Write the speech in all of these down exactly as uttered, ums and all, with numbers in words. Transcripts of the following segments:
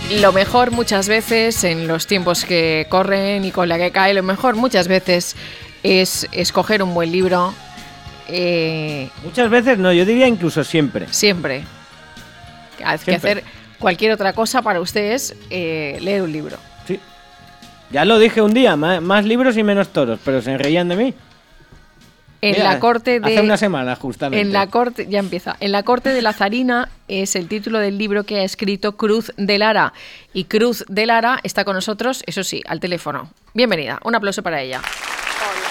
Lo mejor muchas veces, en los tiempos que corren y con la que cae, lo mejor muchas veces es escoger un buen libro. Eh, muchas veces no, yo diría incluso siempre. Siempre. Hay que hacer cualquier otra cosa para ustedes, eh, leer un libro. Sí. Ya lo dije un día, más, más libros y menos toros, pero se reían de mí. En Mira, la corte de... Hace una semana, justamente. En la corte, ya empieza. En la corte de la zarina es el título del libro que ha escrito Cruz de Lara. Y Cruz de Lara está con nosotros, eso sí, al teléfono. Bienvenida, un aplauso para ella. Hola.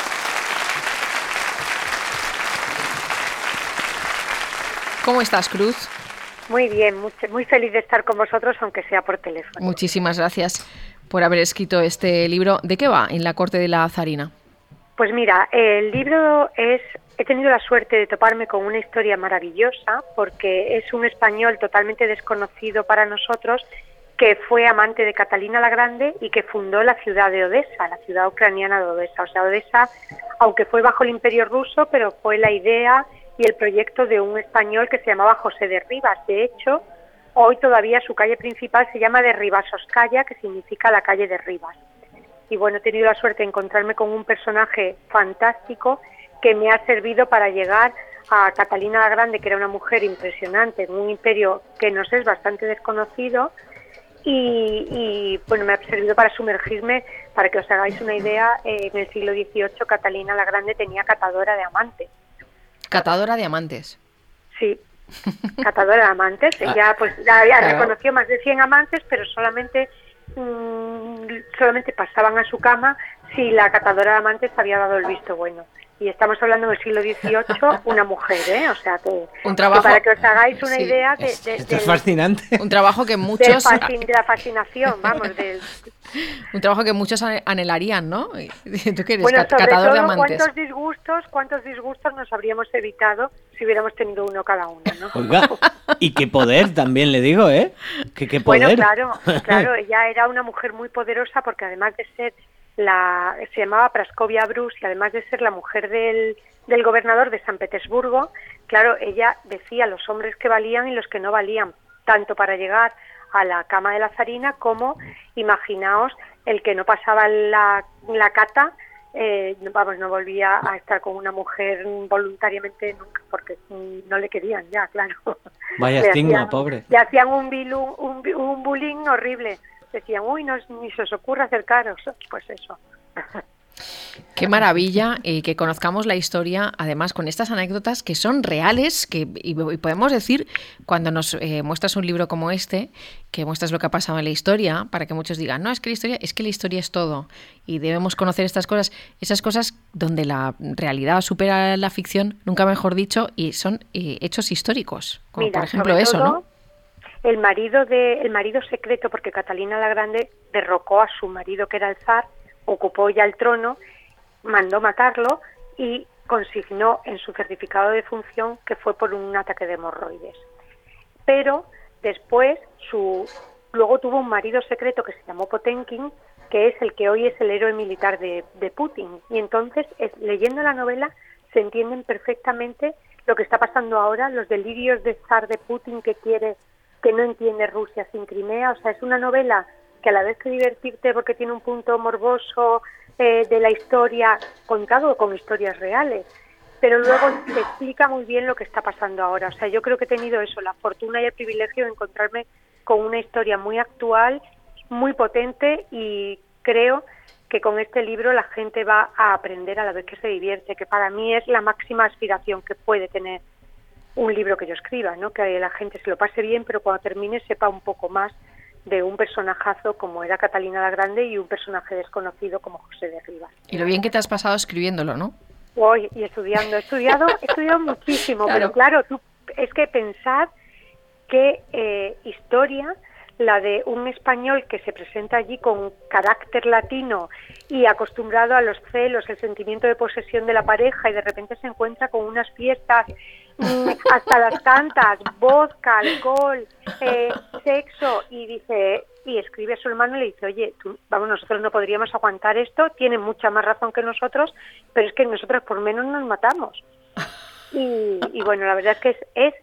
¿Cómo estás, Cruz? Muy bien, muy, muy feliz de estar con vosotros, aunque sea por teléfono. Muchísimas gracias por haber escrito este libro. ¿De qué va En la corte de la zarina? Pues mira, el libro es... He tenido la suerte de toparme con una historia maravillosa, porque es un español totalmente desconocido para nosotros, que fue amante de Catalina la Grande y que fundó la ciudad de Odesa, la ciudad ucraniana de Odesa. O sea, Odesa, aunque fue bajo el Imperio Ruso, pero fue la idea y el proyecto de un español que se llamaba José de Rivas. De hecho, hoy todavía su calle principal se llama de Rivasovskaya, que significa la calle de Rivas. Y bueno, he tenido la suerte de encontrarme con un personaje fantástico que me ha servido para llegar a Catalina la Grande, que era una mujer impresionante en un imperio que nos es bastante desconocido, y, y bueno, me ha servido para sumergirme, para que os hagáis una idea, eh, en el siglo dieciocho Catalina la Grande tenía catadora de amantes. Catadora de amantes. Sí, catadora de amantes. Ella pues ya, ya claro. reconoció más de cien amantes, pero solamente mmm, solamente pasaban a su cama si la catadora de amantes había dado el visto bueno. Y estamos hablando del siglo dieciocho, una mujer, ¿eh? O sea, que, un trabajo, que para que os hagáis una sí, idea de, es, de, esto de, es fascinante. Un trabajo que muchos... De, fascin, de la fascinación, vamos, del... Un trabajo que muchos anhelarían, ¿no? ¿Tú qué eres? Bueno, sobre catador todo, de amantes. ¿cuántos disgustos, cuántos disgustos nos habríamos evitado si hubiéramos tenido uno cada uno, ¿no? Oiga, y qué poder también le digo, ¿eh? Que qué poder. Bueno, claro, claro, ella era una mujer muy poderosa porque además de ser la... se llamaba Praskovia Brus y además de ser la mujer del... del gobernador de San Petersburgo, claro, ella decía los hombres que valían y los que no valían, tanto para llegar a la cama de la zarina como, imaginaos, el que no pasaba la, la cata, eh, vamos, no volvía a estar con una mujer voluntariamente nunca, porque no le querían ya, claro. Vaya estigma, pobre. Le hacían un, bilu, un, un bullying horrible, decían, uy, no, ni se os ocurra acercaros, pues eso. Qué maravilla eh, que conozcamos la historia, además con estas anécdotas que son reales, que y, y podemos decir, cuando nos eh, muestras un libro como este, que muestras lo que ha pasado en la historia, para que muchos digan, no, es que la historia, es que la historia es todo, y debemos conocer estas cosas, esas cosas donde la realidad supera la ficción, nunca mejor dicho, y son eh, hechos históricos, como Mira, por ejemplo eso, todo, ¿no? El marido de, el marido secreto, porque Catalina la Grande derrocó a su marido, que era el zar, ocupó ya el trono, mandó matarlo y consignó en su certificado de función que fue por un ataque de hemorroides. Pero después su luego tuvo un marido secreto que se llamó Potenkin, que es el que hoy es el héroe militar de, de Putin. Y entonces, es, leyendo la novela, se entienden perfectamente lo que está pasando ahora, los delirios de zar de Putin que quiere, que no entiende Rusia sin Crimea. O sea, es una novela que a la vez que divertirte porque tiene un punto morboso eh, de la historia, contado con historias reales, pero luego te explica muy bien lo que está pasando ahora. O sea, yo creo que he tenido eso, la fortuna y el privilegio de encontrarme con una historia muy actual, muy potente, y creo que con este libro la gente va a aprender a la vez que se divierte, que para mí es la máxima aspiración que puede tener un libro que yo escriba, ¿no? Que la gente se lo pase bien, pero cuando termine sepa un poco más de un personajazo como era Catalina la Grande y un personaje desconocido como José de Rivas. Y lo bien que te has pasado escribiéndolo, ¿no? Hoy y estudiando, he estudiado, he estudiado muchísimo, claro. Pero claro, tú, es que pensar qué eh, historia la de un español que se presenta allí con carácter latino y acostumbrado a los celos, el sentimiento de posesión de la pareja, y de repente se encuentra con unas fiestas mmm, hasta las tantas, vodka, alcohol, eh, sexo, y dice, y escribe a su hermano y le dice, oye, tú, vamos, nosotros no podríamos aguantar esto, tiene mucha más razón que nosotros, pero es que nosotros por menos nos matamos. Y, y bueno, la verdad es que es, es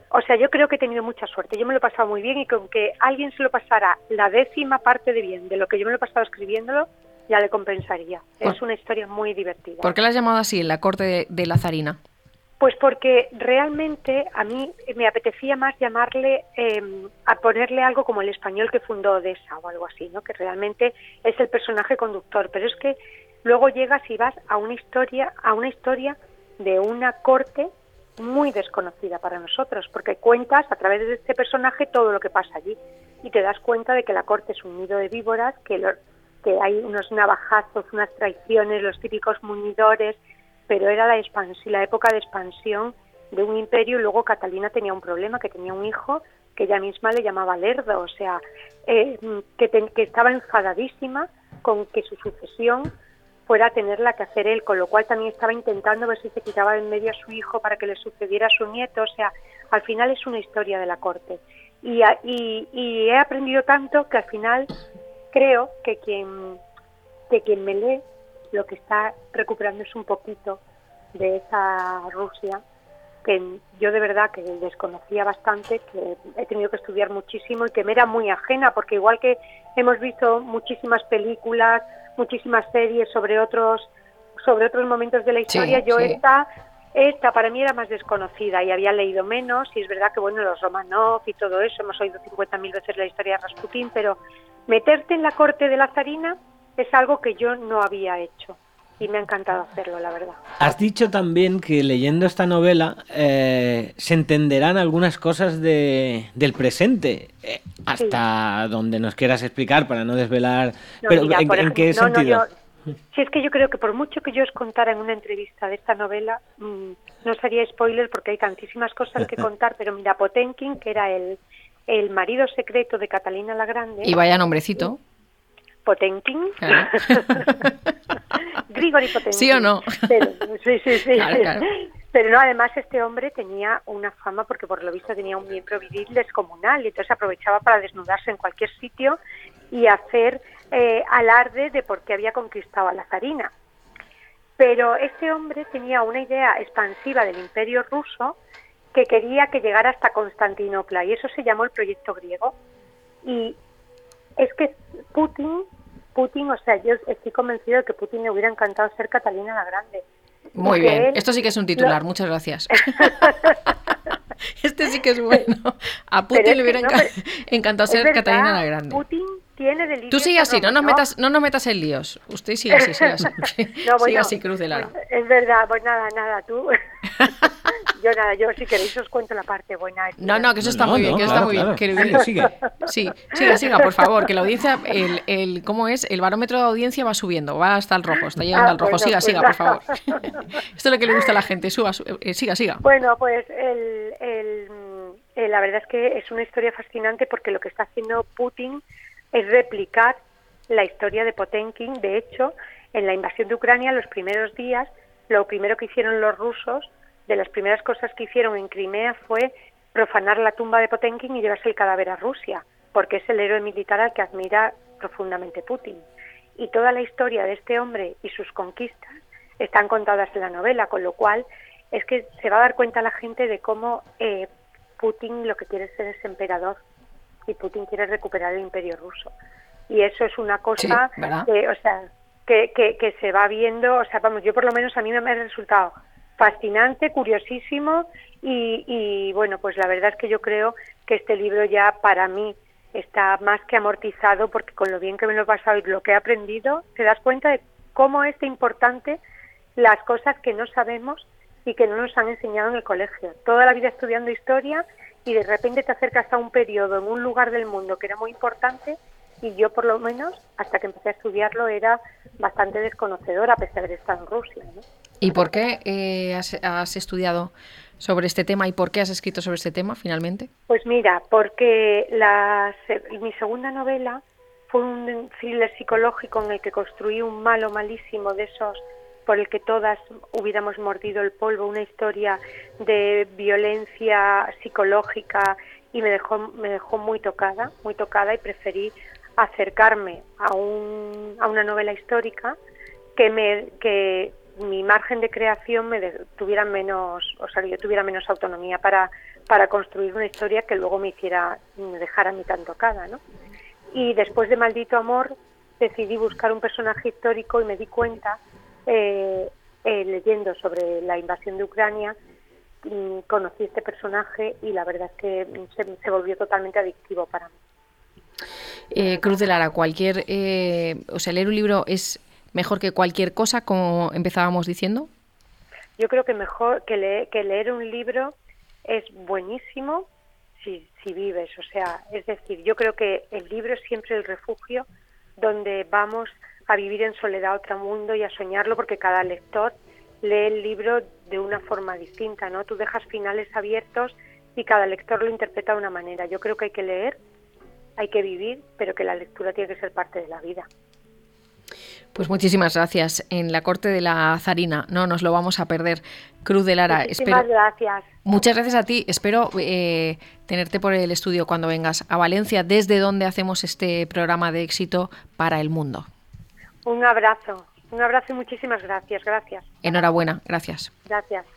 o sea, yo creo que he tenido mucha suerte. Yo me lo he pasado muy bien y con que alguien se lo pasara la décima parte de bien de lo que yo me lo he pasado escribiéndolo, ya le compensaría. ¿Por? Es una historia muy divertida. ¿Por qué la has llamado así, La corte de, de la zarina? Pues porque realmente a mí me apetecía más llamarle, eh, a ponerle algo como el español que fundó Odessa o algo así, ¿no? Que realmente es el personaje conductor, pero es que luego llegas y vas a una historia, a una historia de una corte muy desconocida para nosotros, porque cuentas a través de este personaje todo lo que pasa allí y te das cuenta de que la corte es un nido de víboras, que, lo, que hay unos navajazos, unas traiciones, los típicos muñidores, pero era la expansión, la época de expansión de un imperio y luego Catalina tenía un problema, que tenía un hijo que ella misma le llamaba Lerdo, o sea, eh, que, te, que estaba enfadadísima con que su sucesión fuera a tenerla que hacer él, con lo cual también estaba intentando ver si se quitaba de en medio a su hijo para que le sucediera a su nieto, o sea, al final es una historia de la corte. Y, y, y he aprendido tanto que al final creo que quien, que quien me lee lo que está recuperando es un poquito de esa Rusia que yo de verdad que desconocía bastante, que he tenido que estudiar muchísimo y que me era muy ajena, porque igual que hemos visto muchísimas películas, muchísimas series sobre otros sobre otros momentos de la historia, sí, yo sí. esta esta para mí era más desconocida y había leído menos, y es verdad que bueno, los Romanov y todo eso, hemos oído cincuenta mil veces la historia de Rasputín, pero meterte en la corte de la zarina es algo que yo no había hecho y me ha encantado hacerlo, la verdad. Has dicho también que leyendo esta novela eh, se entenderán algunas cosas de, del presente, eh, hasta sí. donde nos quieras explicar para no desvelar. No, pero mira, ¿en, por ¿en ejemplo, qué no, sentido? No, yo, si es que yo creo que por mucho que yo os contara en una entrevista de esta novela, mmm, no sería spoiler porque hay tantísimas cosas que contar, pero mira, Potemkin, que era el, el marido secreto de Catalina la Grande. Y vaya nombrecito. Potemkin. Claro. Grigori Potemkin. ¿Sí o no? Pero, sí, sí, sí. Claro, claro. Pero no, además este hombre tenía una fama porque por lo visto tenía un miembro viril descomunal y entonces aprovechaba para desnudarse en cualquier sitio y hacer eh, alarde de por qué había conquistado a la zarina. Pero este hombre tenía una idea expansiva del Imperio ruso que quería que llegara hasta Constantinopla y eso se llamó el Proyecto Griego. Y es que Putin, Putin, o sea, yo estoy convencido de que Putin le hubiera encantado ser Catalina la Grande. Muy bien, él... esto sí que es un titular, lo... muchas gracias. Este sí que es bueno. A Putin le hubiera no, enca... encantado ser verdad, Catalina la Grande. Putin tiene delirios. Tú sigue así, no nos, metas, no nos metas en líos. Usted sigue así, sigue así. No, bueno, sigue así, Cruz de Lara. Es verdad, pues nada, nada, tú... Yo nada, yo si queréis os cuento la parte buena. No, no, que eso está no, muy bien, no, que eso claro, está muy claro. bien. Que... Sigue, sí, siga, siga, por favor, que la audiencia, el, el, ¿cómo es? El barómetro de audiencia va subiendo, va hasta el rojo, está llegando ah, al rojo. Bueno, siga, pues siga, nada. Por favor. Esto es lo que le gusta a la gente, suba, suba eh, siga, siga. Bueno, pues el, el, el, la verdad es que es una historia fascinante porque lo que está haciendo Putin es replicar la historia de Potemkin. De hecho, en la invasión de Ucrania, los primeros días, lo primero que hicieron los rusos, de las primeras cosas que hicieron en Crimea fue profanar la tumba de Potemkin y llevarse el cadáver a Rusia, porque es el héroe militar al que admira profundamente Putin. Y toda la historia de este hombre y sus conquistas están contadas en la novela, con lo cual es que se va a dar cuenta la gente de cómo eh, Putin lo que quiere ser es emperador y Putin quiere recuperar el imperio ruso. Y eso es una cosa sí, que, o sea, que, que, que se va viendo, o sea, vamos, yo por lo menos a mí me ha resultado fascinante, curiosísimo y, y bueno, pues la verdad es que yo creo que este libro ya para mí está más que amortizado porque con lo bien que me lo he pasado y lo que he aprendido, te das cuenta de cómo es de importante las cosas que no sabemos y que no nos han enseñado en el colegio. Toda la vida estudiando historia y de repente te acercas a un periodo en un lugar del mundo que era muy importante y yo por lo menos hasta que empecé a estudiarlo era bastante desconocedora a pesar de estar en Rusia, ¿no? ¿Y por qué eh, has, has estudiado sobre este tema y por qué has escrito sobre este tema finalmente? Pues mira, porque la, mi segunda novela fue un thriller psicológico en el que construí un malo malísimo de esos por el que todas hubiéramos mordido el polvo, una historia de violencia psicológica y me dejó, me dejó muy tocada, muy tocada y preferí acercarme a, un, a una novela histórica que me... que mi margen de creación me de, tuviera menos, o sea, que yo tuviera menos autonomía para, para construir una historia que luego me hiciera, me dejara a mí tan tocada, ¿no? Y después de Maldito Amor decidí buscar un personaje histórico y me di cuenta, eh, eh, leyendo sobre la invasión de Ucrania, mm, conocí este personaje y la verdad es que se, se volvió totalmente adictivo para mí. Eh, Cruz de Lara, cualquier, eh, o sea, leer un libro es mejor que cualquier cosa, como empezábamos diciendo. Yo creo que mejor que leer, que leer un libro es buenísimo si, si vives, o sea, es decir, yo creo que el libro es siempre el refugio donde vamos a vivir en soledad a otro mundo y a soñarlo, porque cada lector lee el libro de una forma distinta, ¿no? Tú dejas finales abiertos y cada lector lo interpreta de una manera. Yo creo que hay que leer, hay que vivir, pero que la lectura tiene que ser parte de la vida. Pues muchísimas gracias. En la corte de la zarina, no nos lo vamos a perder. Cruz de Lara, muchísimas espero... gracias. Muchas gracias a ti. Espero eh, tenerte por el estudio cuando vengas a Valencia, desde donde hacemos este programa de éxito para el mundo. Un abrazo, un abrazo y muchísimas gracias. Gracias. Enhorabuena, gracias. Gracias.